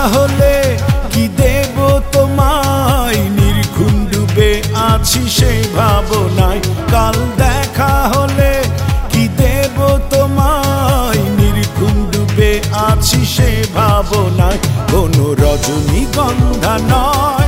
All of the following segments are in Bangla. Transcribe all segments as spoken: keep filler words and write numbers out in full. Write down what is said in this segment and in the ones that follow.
হলে কি দেব তোমায়, নির্ঘুম ডুবে আছি সেই ভাবনায়। কাল দেখা হলে কি দেব তোমায়, নির্ঘুম ডুবে আছি সেই ভাবনায়। কোনো রজনীগন্ধা নয়,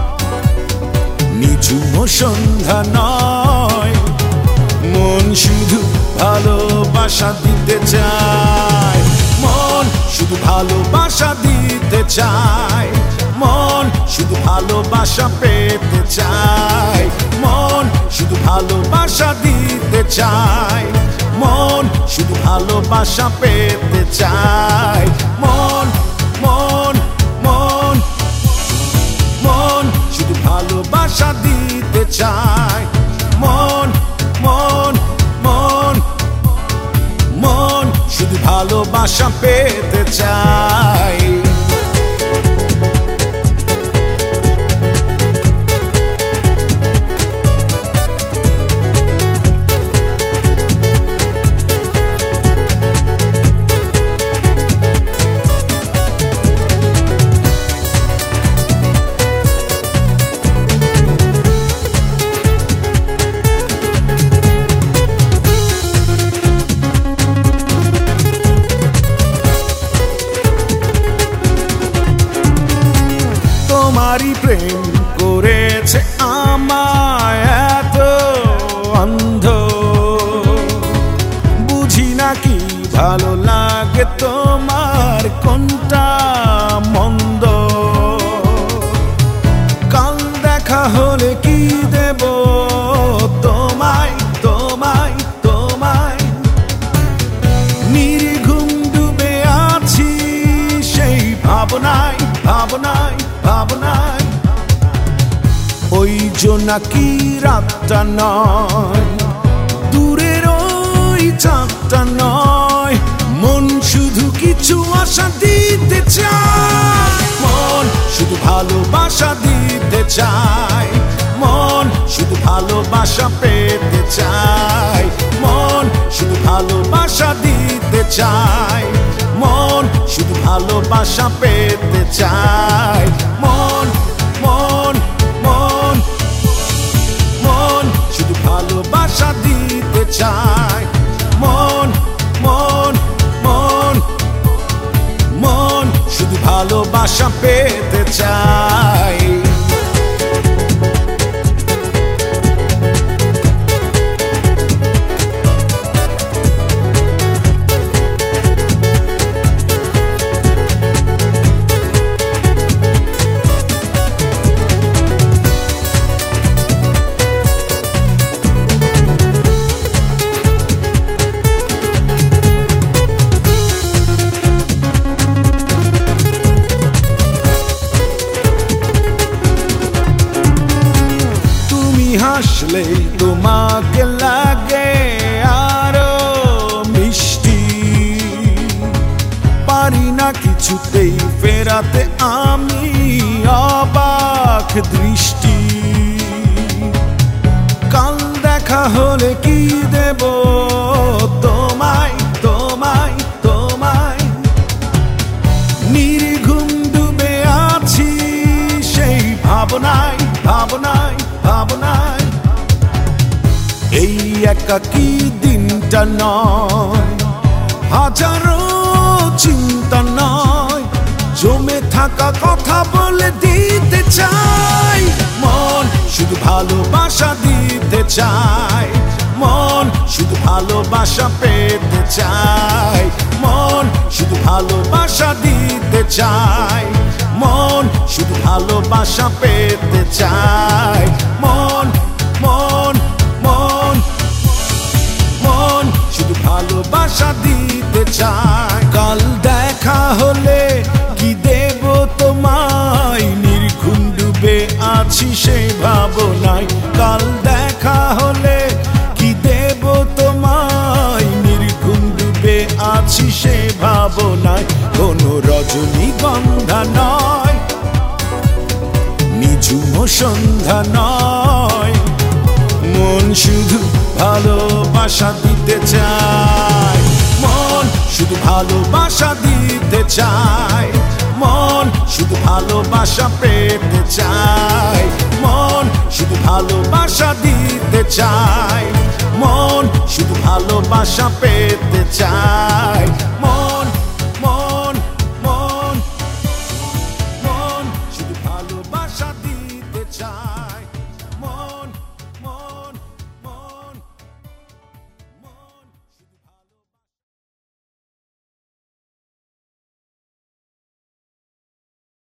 নিঝুম সন্ধ্যা নয়, মন শুধু ভালোবাসা দিতে চায়, মন শুধু ভালোবাসা দিতে চায়, মন শুধু ভালোবাসা পেতে চায়, মন শুধু ভালোবাসা দিতে চায়, মন শুধু ভালোবাসা পেতে চায়, মন মন মন মন শুধু ভালোবাসা দিতে চায়, মন মন মন মন শুধু ভালোবাসা পেতে চায়। তোমারই প্রেম করেছে আমায় এত অন্ধ, বুঝি না কি ভালো লাগে তোমার কোনটা মন্দ। কাল দেখা হলে কি দেব তোমায় তোমায় তোমায়, নির্ঘুম ডুবে আছি সেই ভাবনায় ভাবনায় ভাবনায়। ওই জোনাকি রাতটা নয়, দূরের ওই চাঁদটা নয়, মন শুধু কিছু আশা দিতে চায়, মন শুধু ভালোবাসা দিতে চায়, মন শুধু ভালোবাসা পেতে চায়, মন শুধু ভালোবাসা দিতে চায়, মন শুধু ভালোবাসা পেতে চায়, মন মন মন মন শুধু ভালোবাসা দিতে চায়, মন মন মন মন শুধু ভালোবাসা পেতে চায়। হাসলে তোমাকে লাগে আরো মিষ্টি, পারি না কিছুতেই ফেরাতে আমি অবাক দৃষ্টি। কাল দেখা হলে কি দেব তোমায় তোমায় তোমায়, নির্ঘুম ডুবে আছি সেই ভাবনায় ভাবনায় ভাবনায়। এই একাকী দিনটা নয়, হাজারো চিন্তা নয়, জমে থাকা কথা বলে দিতে চাই, মন শুধু ভালোবাসা দিতে চায়, মন শুধু ভালোবাসা পেতে চায়, মন শুধু ভালোবাসা দিতে চায়, মন শুধু ভালোবাসা পেতে চায়, মন মন মন মন শুধু ভালোবাসা দিতে চায়। কাল দেখা হলে কি দেব তোমায়, নির্ঘুম ডুবে আছি সেই ভাবনায়। কাল দেখা হলে কি দেব তোমায়, নির্ঘুম ডুবে আছি সেই ভাবনায়। কোনো রজনীগন্ধা নয়, নিঝুম সন্ধ্যা নয়, মন শুধু ভালোবাসা দিতে চায়, মন শুধু ভালোবাসা দিতে চায়, মন শুধু ভালোবাসা পেতে চায়, মন শুধু ভালোবাসা দিতে চায়, মন শুধু ভালোবাসা পেতে চায়।